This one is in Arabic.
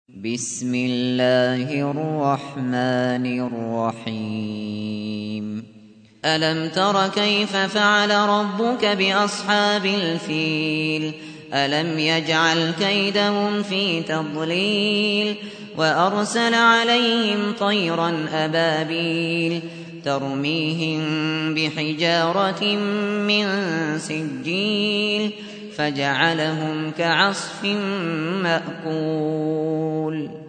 بسم الله الرحمن الرحيم ألم تر كيف فعل ربك بأصحاب الفيل ألم يجعل كيدهم في تضليل وأرسل عليهم طيرا أبابيل ترميهم بحجارة من سجيل فجعلهم كعصف مأكول